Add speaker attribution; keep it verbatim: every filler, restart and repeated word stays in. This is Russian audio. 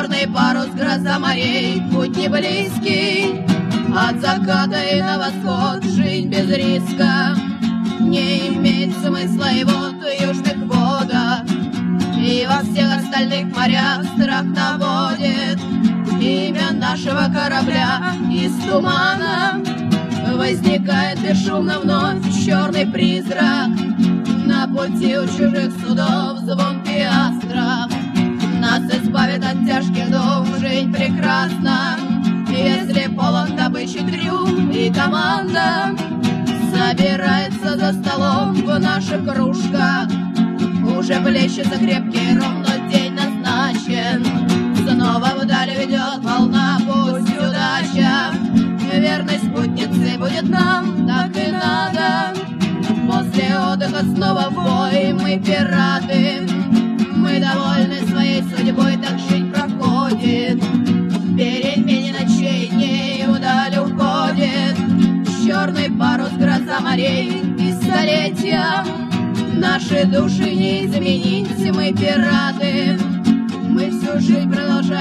Speaker 1: черный парус, гроза морей, путь не близкий. От заката и на восход жизнь без риска. Не имеет смысла и вот в южных водах, и во всех остальных морях страх наводит. Имя нашего корабля из тумана возникает бесшумно вновь черный призрак. На пути у чужих судов звон пиастров нас избавит от тяжких дум. Жизнь прекрасна, если полон добычи трюм, и команда собирается за столом в наших кружках. Уже плещется крепкий ром, но день назначен. Снова вдаль ведет волна, пусть удача верной спутницей будет нам, так и надо. После отдыха снова в бой, мы пираты. Мы довольны своей судьбой, так жизнь проходит. В перемене ночей дней вдаль уходит черный парус, гроза морей и столетия. Наши души не изменить, мы пираты. Мы всю жизнь продолжаем